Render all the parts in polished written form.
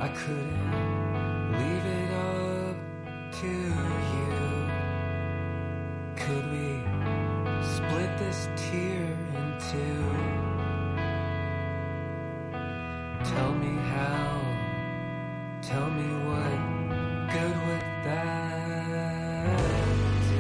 I couldn't leave it up to you. Could we split this tear in two? Tell me how, tell me what good would that do?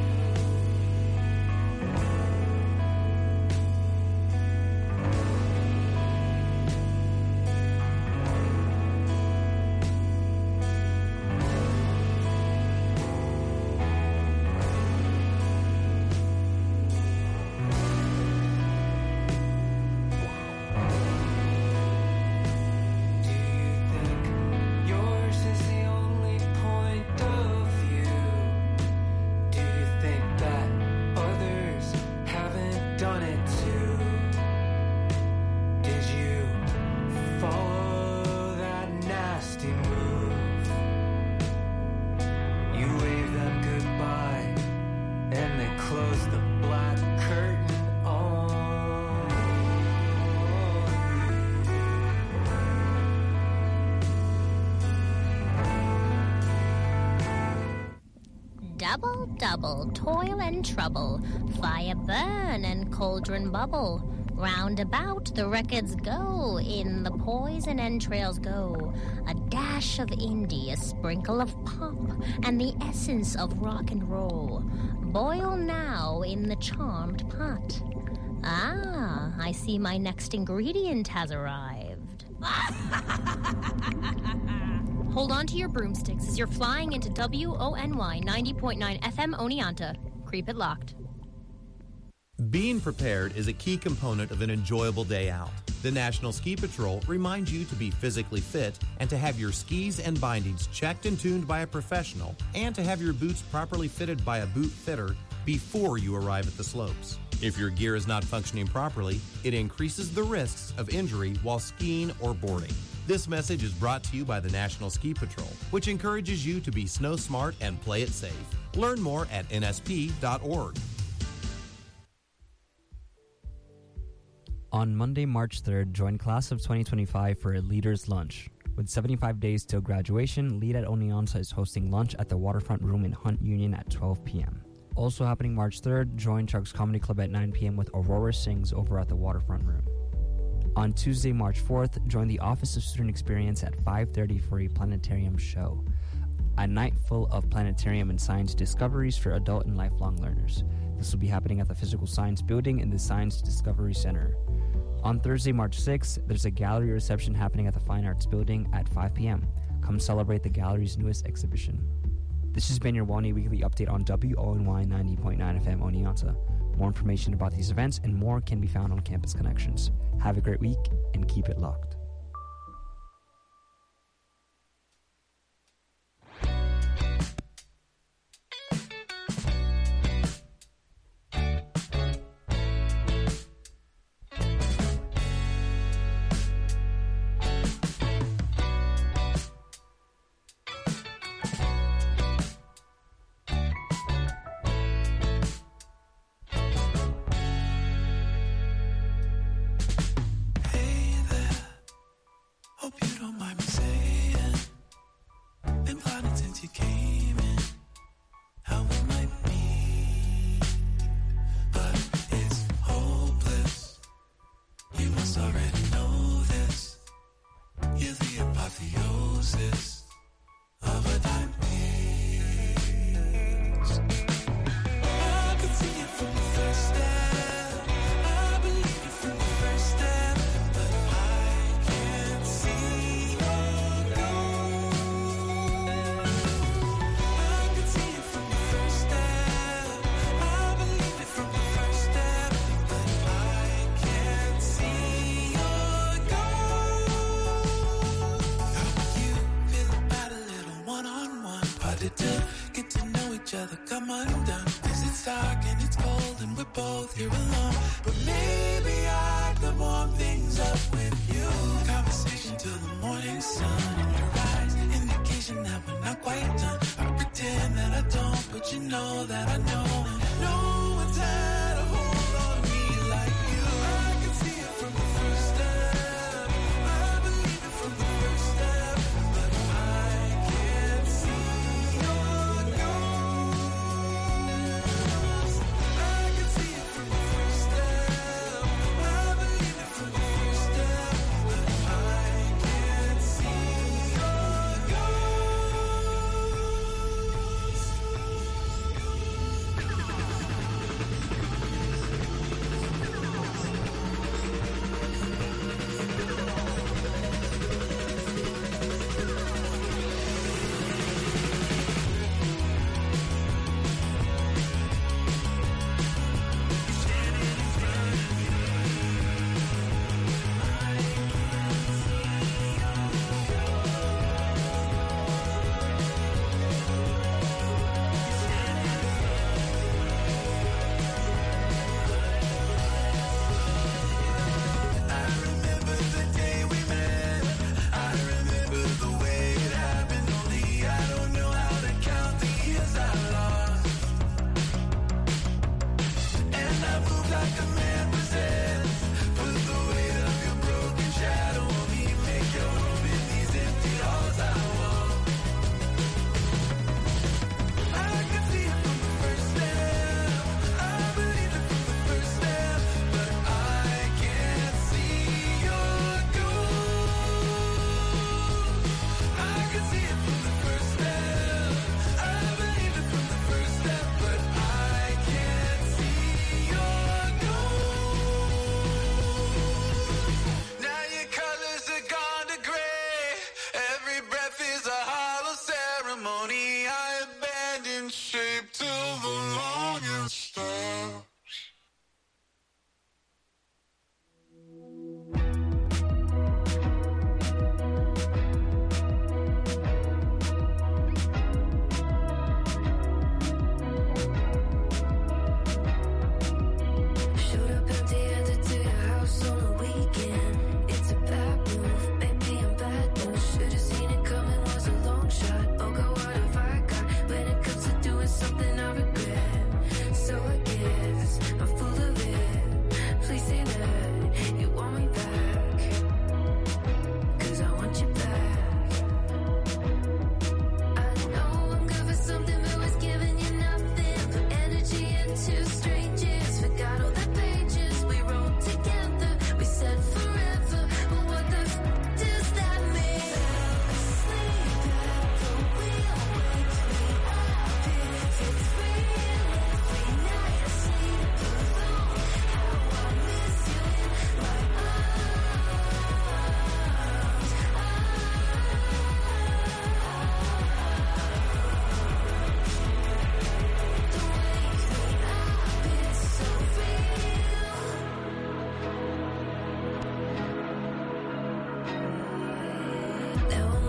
Double, double, toil and trouble, fire burn and cauldron bubble. Round about the records go, in the poison entrails go. A dash of indie, a sprinkle of pop, and the essence of rock and roll. Boil now in the charmed pot. Ah, I see my next ingredient has arrived. Hold on to your broomsticks as you're flying into WONY 90.9 FM Oneonta. Creep it locked. Being prepared is a key component of an enjoyable day out. The National Ski Patrol reminds you to be physically fit and to have your skis and bindings checked and tuned by a professional and to have your boots properly fitted by a boot fitter before you arrive at the slopes. If your gear is not functioning properly, it increases the risks of injury while skiing or boarding. This message is brought to you by the National Ski Patrol, which encourages you to be snow smart and play it safe. Learn more at nsp.org. On Monday, March 3rd, join Class of 2025 for a Leaders Lunch. With 75 days till graduation, Lead at Oneonta is hosting lunch at the Waterfront Room in Hunt Union at 12 p.m. Also happening March 3rd, join Chuck's Comedy Club at 9 p.m. with Aurora Sings over at the Waterfront Room. On Tuesday, March 4th, join the Office of Student Experience at 5:30 for a planetarium show. A night full of planetarium and science discoveries for adult and lifelong learners. This will be happening at the Physical Science Building in the Science Discovery Center. On Thursday, March 6th, there's a gallery reception happening at the Fine Arts Building at 5 p.m. Come celebrate the gallery's newest exhibition. This has been your WONY Weekly Update on WONY 90.9 FM Oneonta. More information about these events and more can be found on Campus Connections. Have a great week and keep it locked.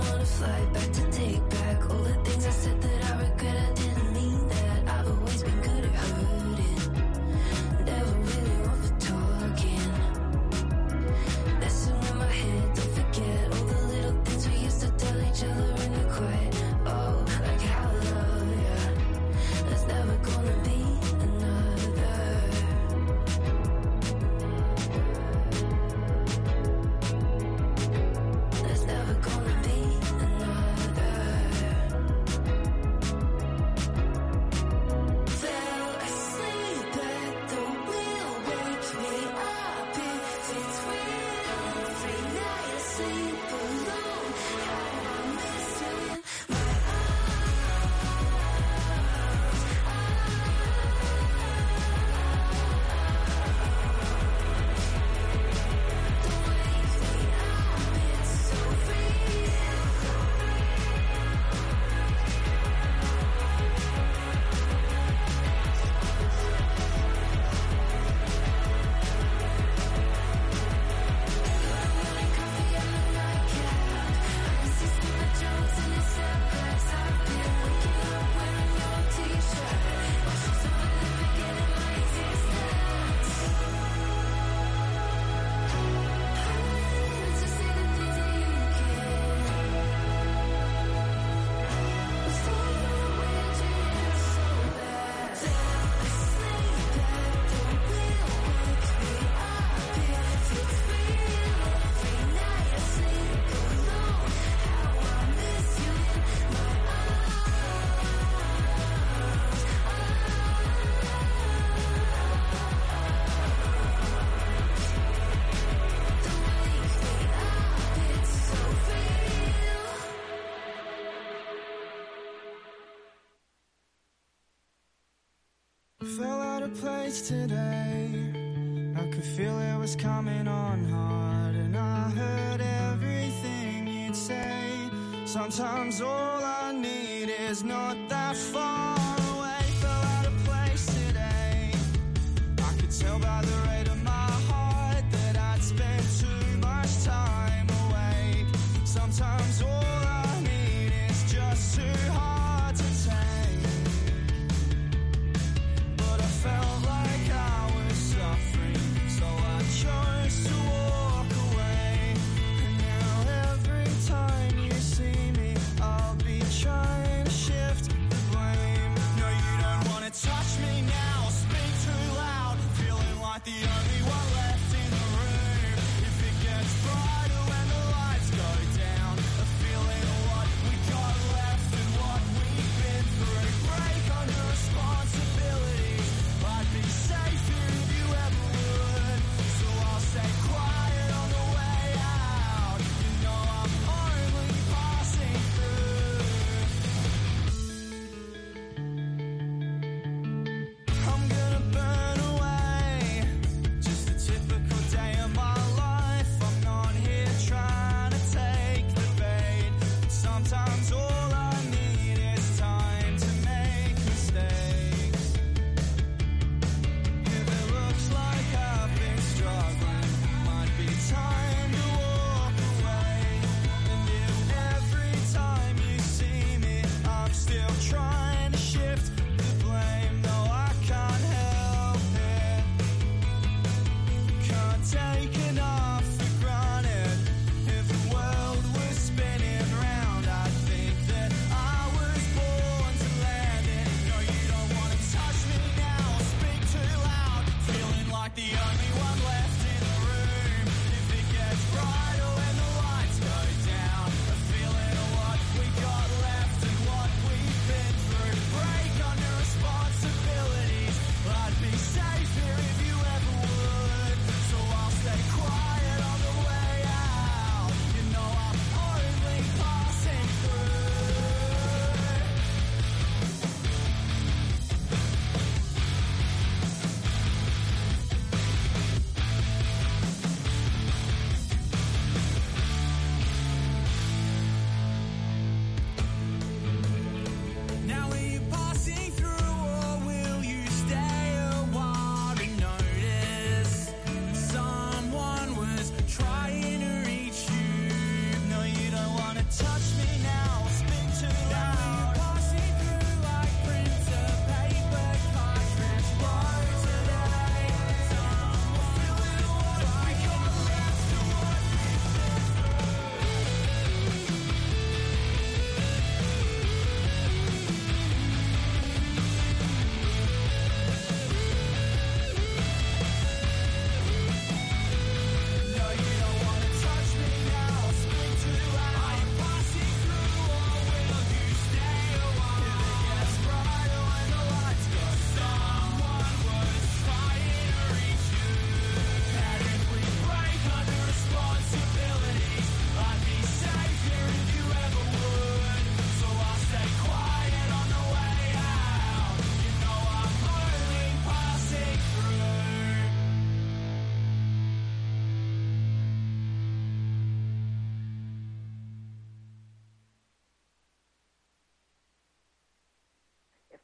on a flight back to take back all the things I said that I regret. I didn't mean that. I've always been good at hurting, never really one for talking. Messing with my head, don't forget all the little things we used to tell each other in the quiet. Oh, like how I love ya. There's never gonna be another. There's never gonna be another. Fell asleep at the wheel, wake me up if it's real. Every night I sleep alone, how I miss you in my Fell out of place today. I could feel it was coming on hard, and I heard everything you'd say. Sometimes all I need is not that far away. Fell out of place today. I could tell by the rate of my heart that I'd spent too much time awake. Sometimes all I need is just too hard to take. Felt like I was suffering, so I chose to walk away. And now every time you see me, I'll be trying to shift the blame.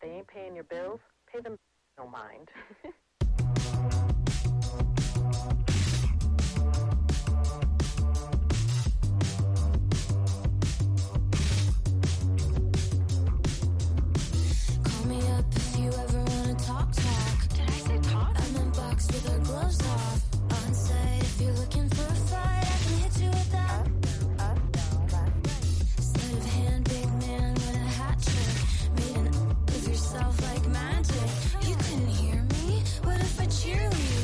they ain't paying your bills, pay them no mind. Call me up if you ever wanna talk. Did I say talk? I'm in box with our gloves off. On site, if you're looking for a fight, I can hit you with that. Sleight of hand, big man with a hat trick. Made an with yourself like magic. You couldn't hear me? What if I cheerlead?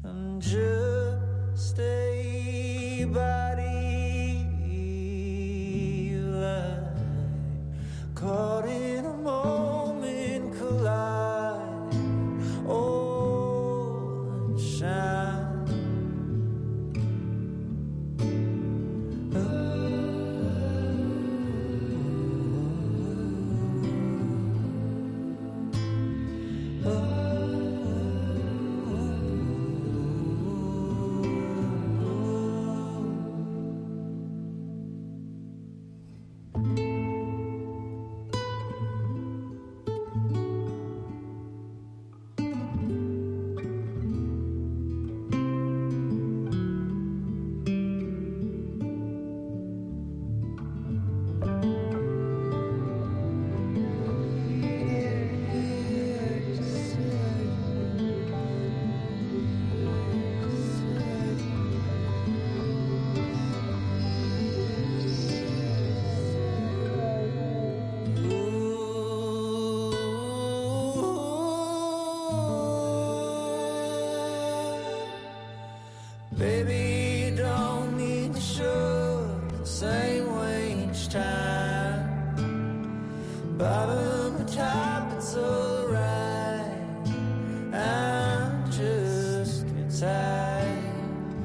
I'm just a body like caught in a moment collide. Oh, and shine. Baby, don't need to show the same way each time. Bottom or top, it's alright. I'm just get tired.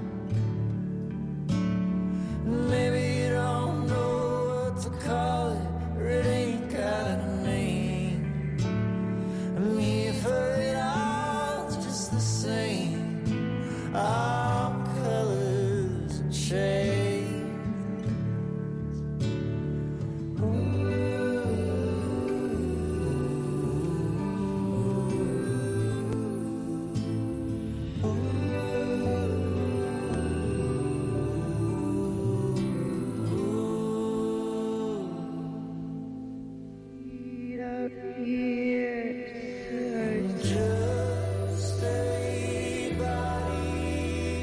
Maybe you don't know what to call it, or it ain't got a name. I'm here for it all, it's just the same. All colors and shades. Just a body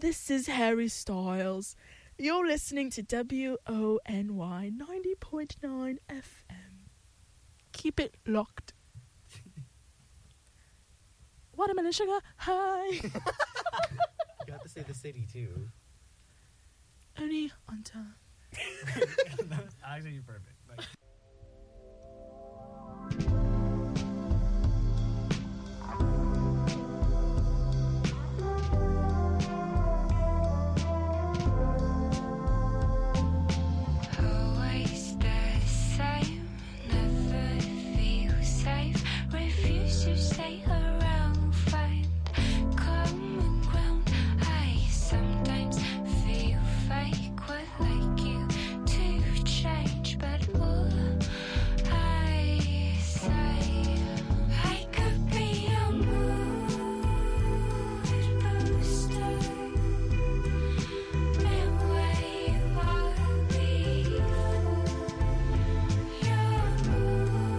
this is Harry Styles. You're listening to WONY 90.9 FM. Keep it locked. Watermelon sugar high. You have to say the city too. Only on time. That's actually perfect. Like, Always the same, never feel safe. Refuse to stay around, find common ground. I sometimes feel fake, would like you to change, but all I say, I could be a mood booster. And where you are before, your mood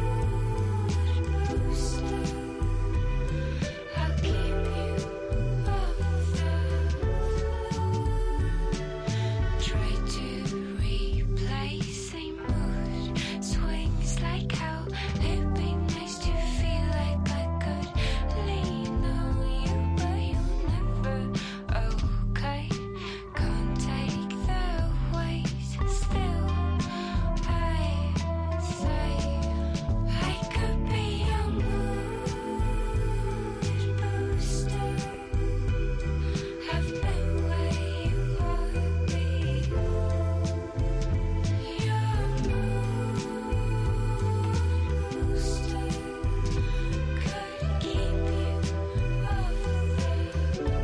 booster. I'll keep you off the floor. Try to replace a mood swings like how it'd be nice to feel like I could lean on you, but you're never okay. Can't take the weight. Still, I say I could be a mood booster. I've been where you are before. Your mood booster could keep you off the floor.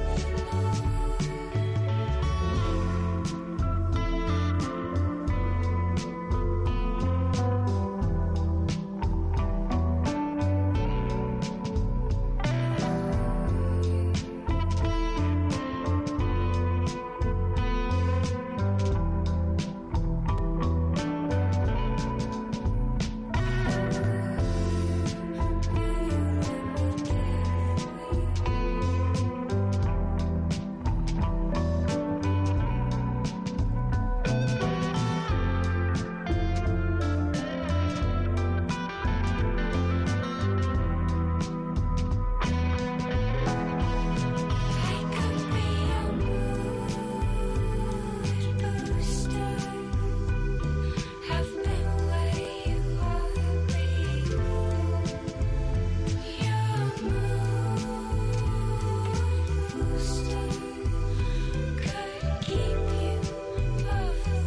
I could be a mood booster. I've been where you are before. Your mood booster could keep you off the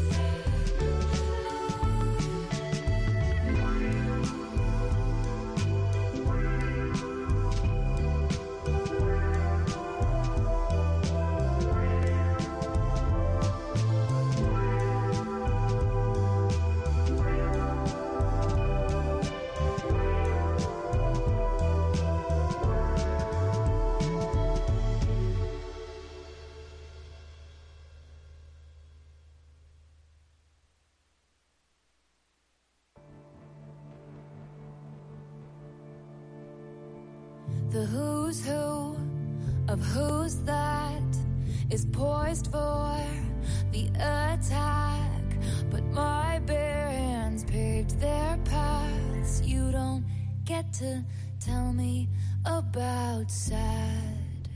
The who's who of who's that is poised for the attack, but my bare hands paved their paths. You don't get to tell me about sad.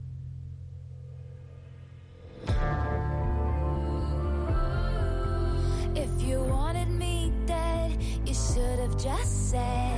If you wanted me dead, you should have just said.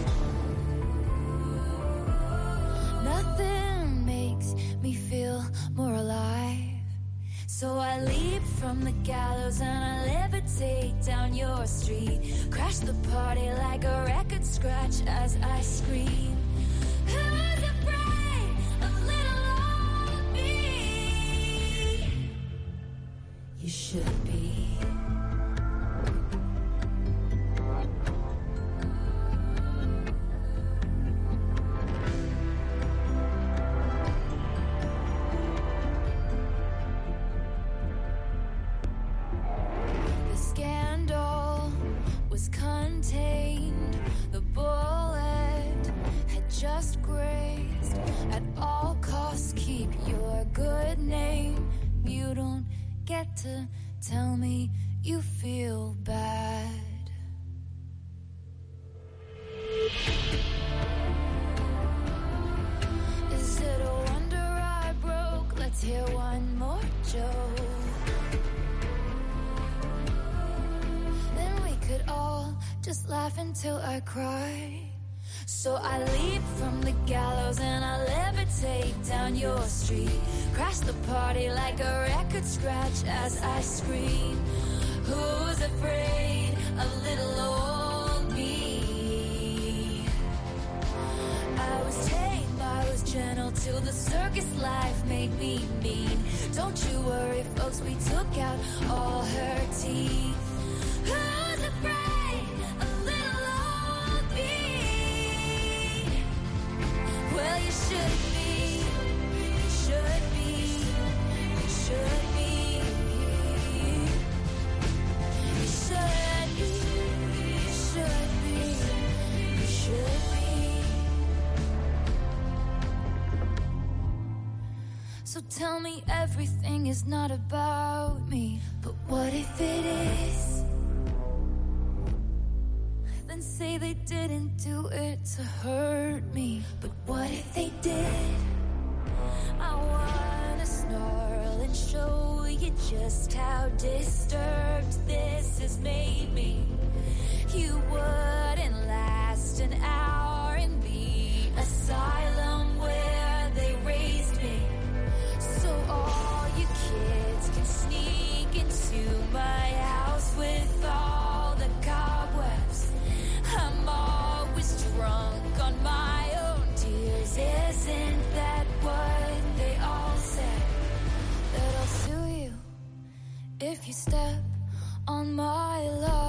Nothing makes me feel more alive. So I leap from the gallows and I levitate down your street. Crash the party like a record scratch as I scream. Who's afraid of little old me? You should be. The scandal was contained to tell me you feel bad. Is it a wonder I broke? Let's hear one more joke. Then we could all just laugh until I cry. So I leap from the gallows and I levitate down your street. Crash the party like a record scratch as I scream. Who's afraid of little old me? I was tame, I was gentle till the circus life made me mean. Don't you worry, folks, we took out all her teeth. Who's afraid of little old me? Well, you should be, you should be, you should be, you should be, you should be, you should be. So tell me everything is not about me, but what if it is? Then say they didn't do it to hurt me, but what if they did? I wanna snarl and show you just how disturbed this has made me. You wouldn't last an hour in the asylum where they raised me. So all you kids can sneak into my house with all the cobwebs. I'm always drunk on my own tears. Isn't that what they all said? That I'll sue you if you step on my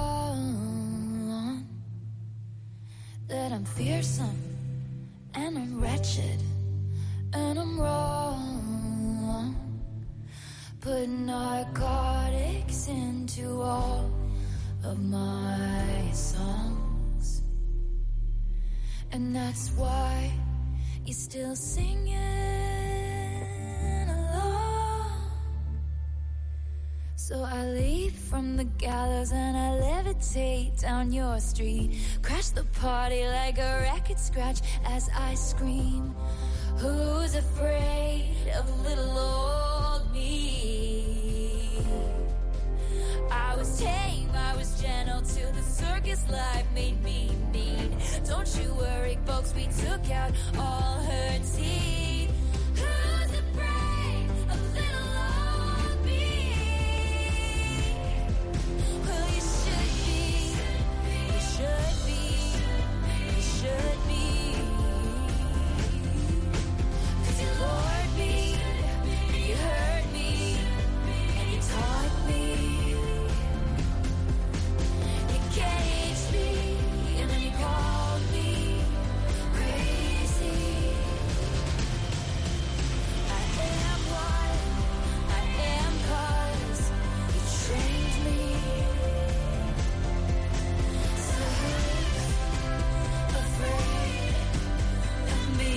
lawn. That I'm fearsome and I'm wretched and I'm wrong. Put narcotics into all of my songs, and that's why you're still singing along. So I leap from the gallows and I levitate down your street. Crash the party like a record scratch as I scream. Who's afraid of little old me? I was tame, I was gentle till the circus life made me mean. Don't you worry, folks, we took out all her teeth. Who's afraid of little old me? Well, you should be, you should be, you should be. 'Cause you lured me, you hurt me, and you taught me. You caged me, and then you called me crazy. I am what I am 'cause you trained me. So who's afraid of me?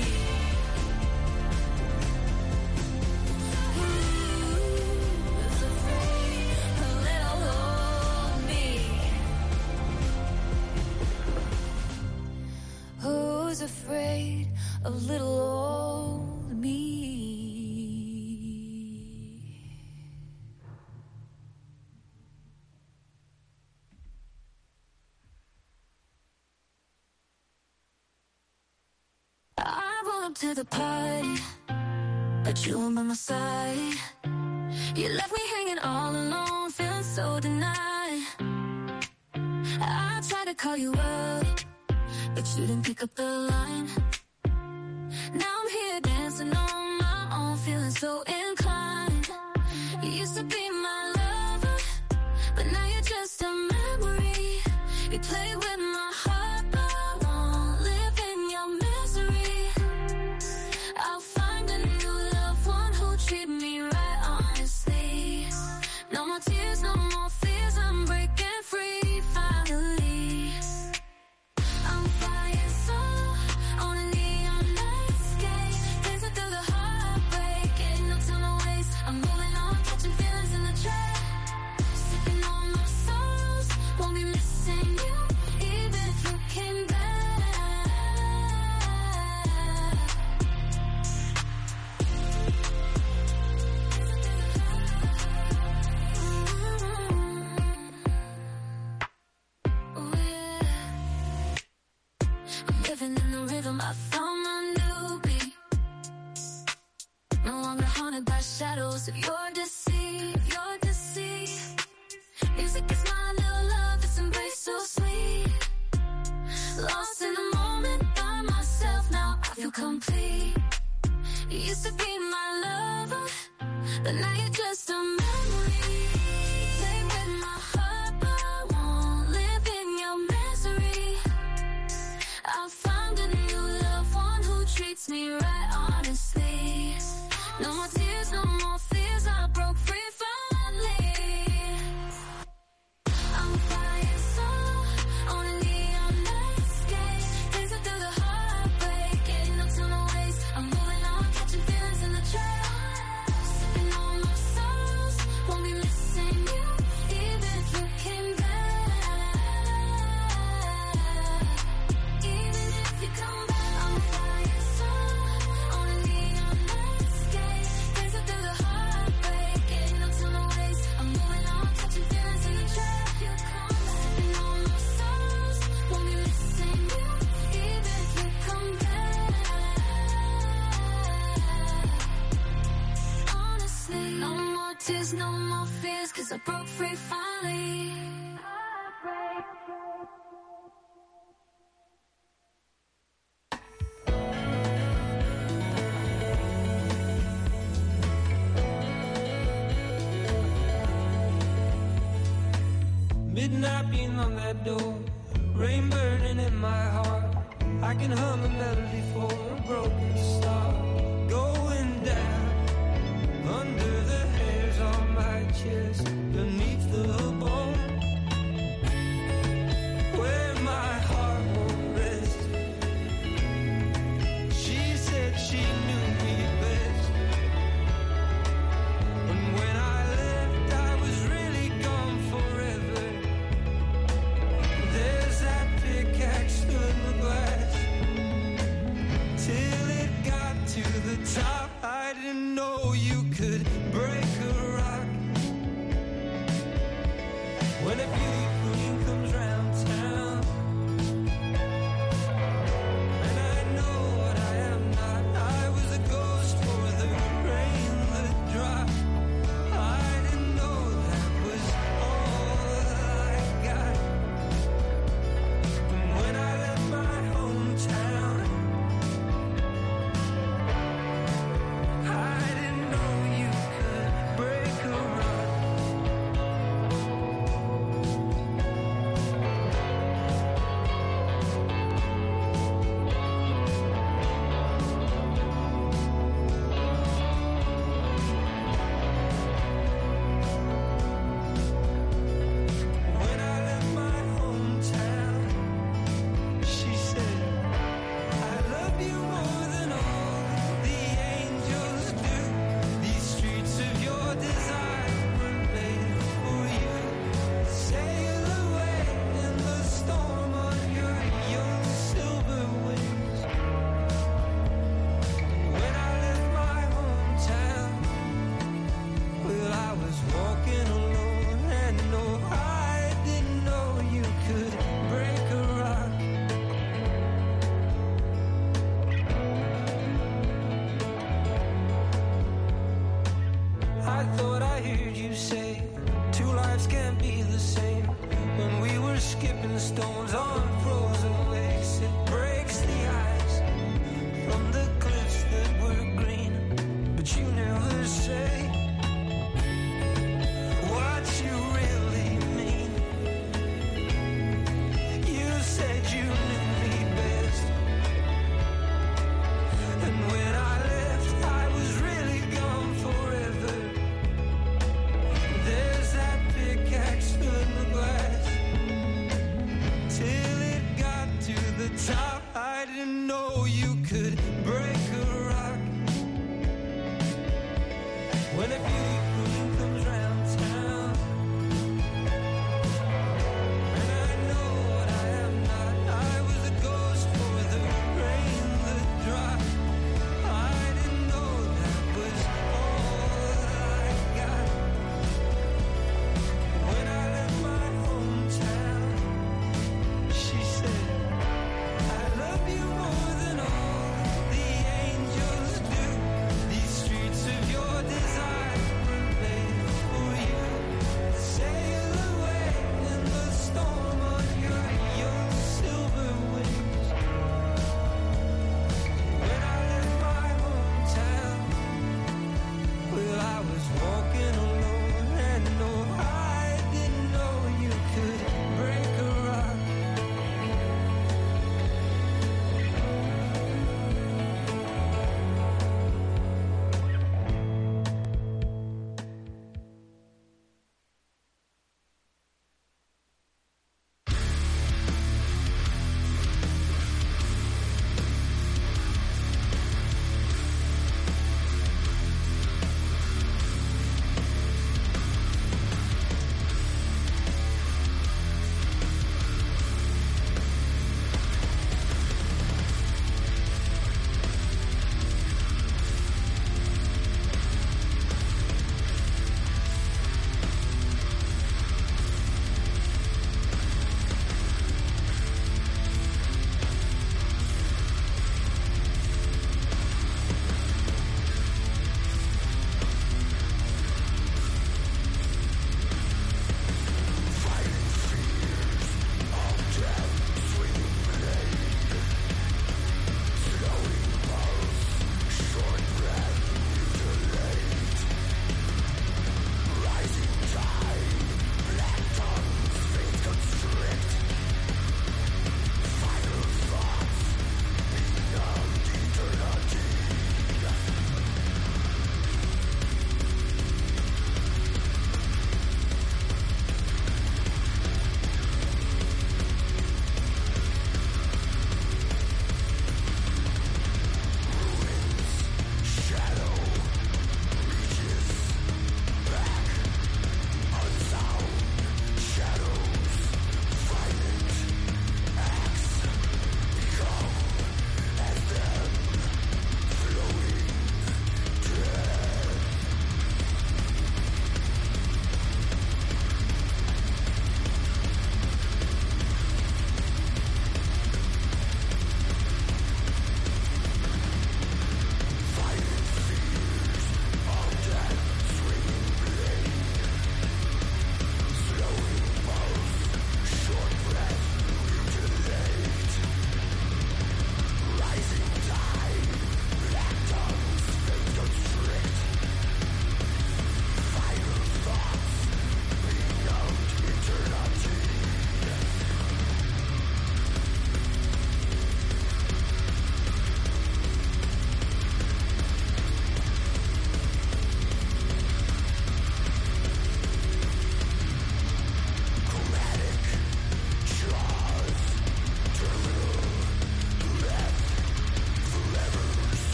Who's afraid of little old me? Who's afraid of little old me? I rolled up to the party, but you were by my side. You left me hanging all alone, feeling so denied. I tried to call you up, but you didn't pick up the line. Now I'm here dancing on my own, feeling so inclined. You used to be my lover, but now you're just a memory. You play with my heart, but I won't live in your misery. I'll find a new loved one who'll treat me right, honestly. No more tears, no more fears, I'm breaking free finally. I'm flying solo on a neon nightscape, dancing through the heartbreak, ain't no time to waste. I'm moving on, catching feelings in the track. I found my new beat. No longer haunted by shadows of your deceit, your deceit. Music is my little love, this embrace so sweet. Lost in the moment by myself, now I feel complete. You used to be my lover, but now you're just a memory. Play with my heart, but I won't live in your misery. I found a new love, one who treats me right, honestly. No more tears, no more fears, I broke free finally. I'm flying solo on a neon landscape, dancing through the heartbreak, ain't no time to waste. I'm moving on, catching feelings in the trail, sipping on my sorrows, won't be missing you, even if you came back. Even if you come back, I'm flying solo on a neon landscape, dancing through the heartbreak, ain't no time to waste. I'm moving on, catching feelings in the trail, sipping on my sorrows, won't be missing you, even if you come back. Honestly, no more tears, no more fears, 'cause I broke free finally. Midnight beating on that door, rain burning in my heart. I can hum a melody for a broken star. Going down under the hairs on my chest, beneath the bone, where my heart won't rest. She said she knew me best, and when I left I was really gone forever. There's that pickaxe stood in the glass till it got to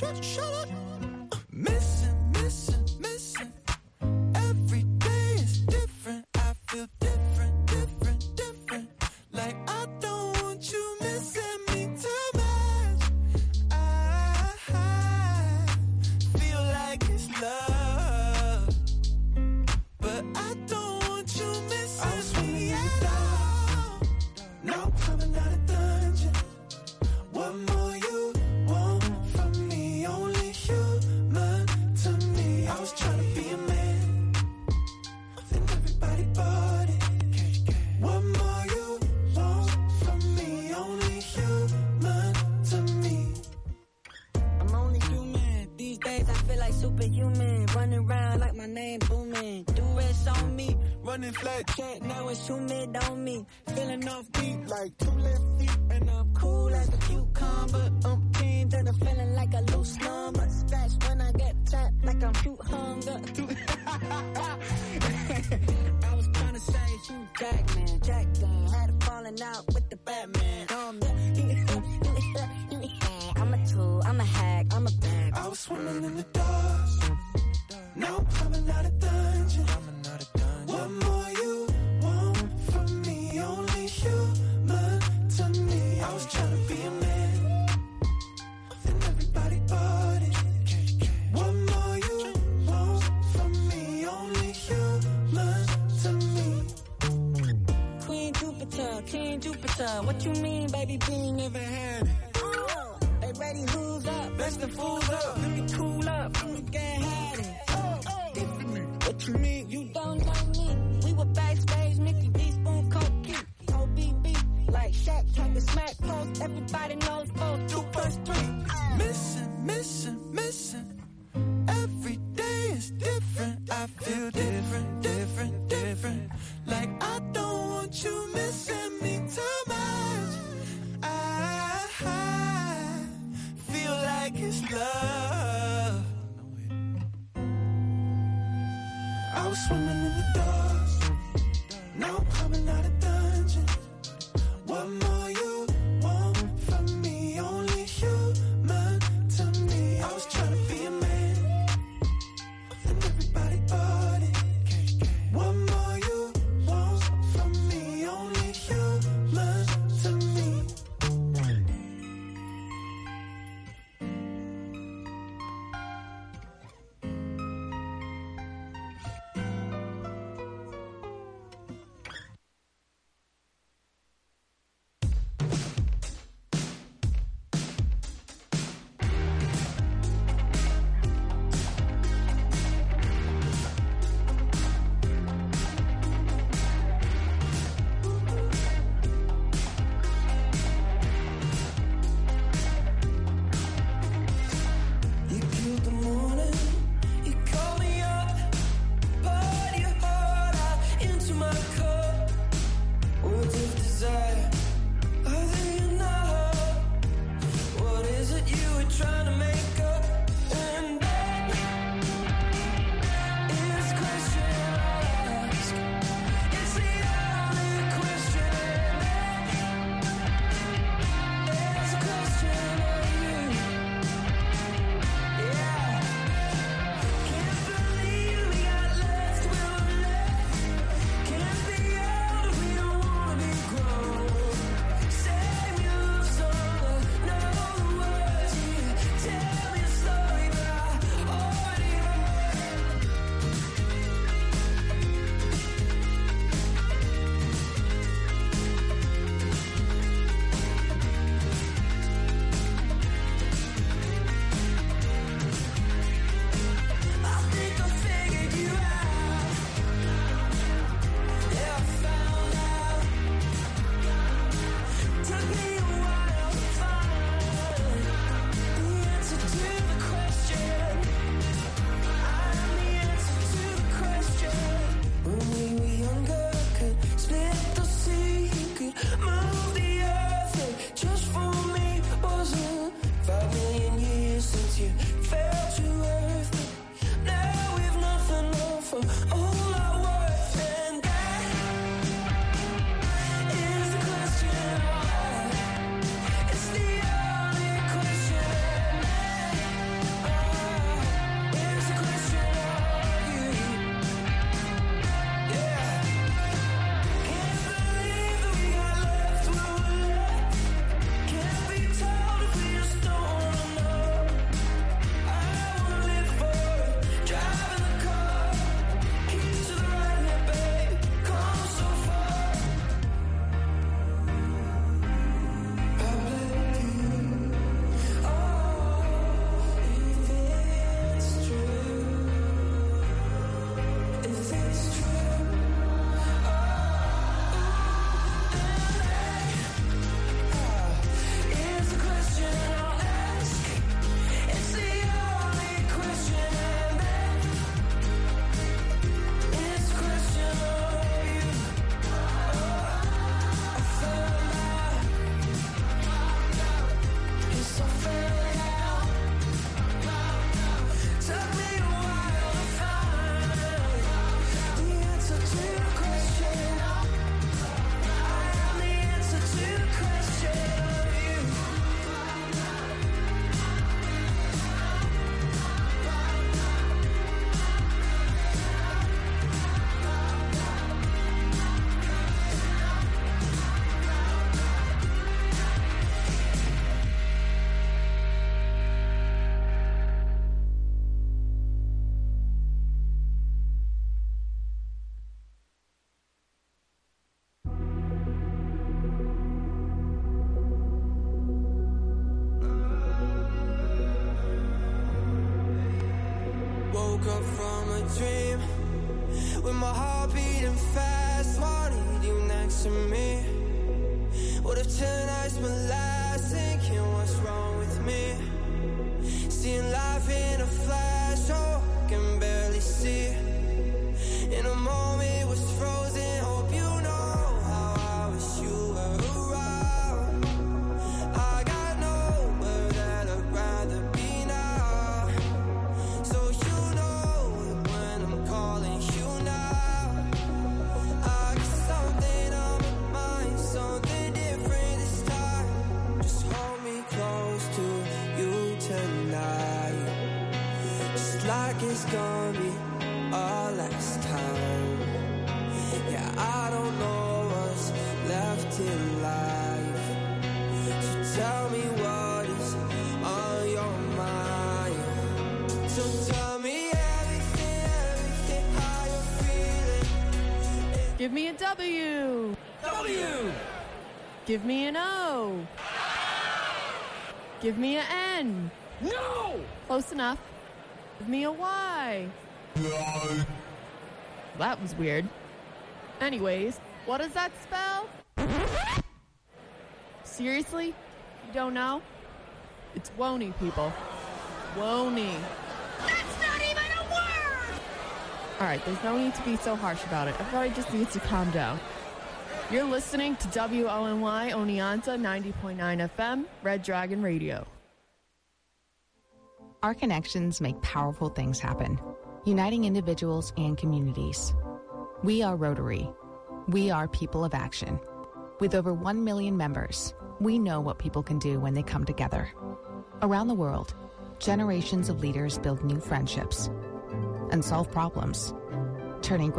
shut up. Missing, missing, missing. Every day is different. I feel different, different, different. Like I don't want you missing me too much. I feel like it's love, but I don't want you missing me at all. No, coming out of dungeon. What more you want from me? Only human to me. I was trying to be a man, then everybody bought it. What more you want from me? Only human to me. I'm only human. These days I feel like superhuman. Running around like my name booming. Do rest on me. Running flat check, now it's humid on me. Feeling off beat like 2 left feet. And I'm cool as a cucumber. I'm clean and I'm feeling like a loose number. Scratch when I get tapped like I'm cute hunger. I was trying to say Hugh Jackman. Jack Dan had a falling out with the Batman. I'm a tool, I'm a hack, I'm a bag. I was swimming in the dust. Now I'm coming out of dungeon. What more you want from me? Only human to me. I was trying to be a man, then everybody bought it. What more you want from me? Only human to me. Queen Jupiter, King Jupiter. What you mean, baby? Being never had it. Oh, they ready, who's up? Best the fools up. Let me cool up, let me get had it. What you mean? You don't know me. We were backstage, Mickey D. Spoon, Coke, OBB. Like Shaq, type of smack post. Everybody knows 4, 2 plus 3. Missing, missing, missing. Every day is different. I feel different, different, different. Like I don't want you missing me too much. I feel like it's love. I was swimming in the dust. Now I'm coming out of dungeon. What more you want from me? Only human to me. I was trying to be a man, then everybody bought it. What more you want from me? Only human to me. woke up from a dream with my heart beating fast, wanted you next to me. What if tonight's my last, thinking what's wrong with me? Seeing life in a flash, oh, I can barely see. In a moment it was frozen, hope you know how I wish you were around. I got nowhere that I'd rather be now. So you know it when I'm calling you now. I got something on my mind, something different this time. Just hold me close to you tonight, just like it's gonna be our last time. Yeah, I don't know what's left in life, so tell me what is on your mind. So tell me everything, how you're feeling. Give me a W. W. Give me an O. Give me an N. No! Close enough. Give me a Y. That was weird. Anyways, what does that spell? Seriously? You don't know? It's Wony, people. Wony. That's not even a word! Alright, there's no need to be so harsh about it. Everybody just needs to calm down. You're listening to WONY Oneonta 90.9 FM, Red Dragon Radio. Our connections make powerful things happen, uniting individuals and communities. We are Rotary. We are people of action. With over 1 million members, we know what people can do when they come together. Around the world, generations of leaders build new friendships and solve problems, turning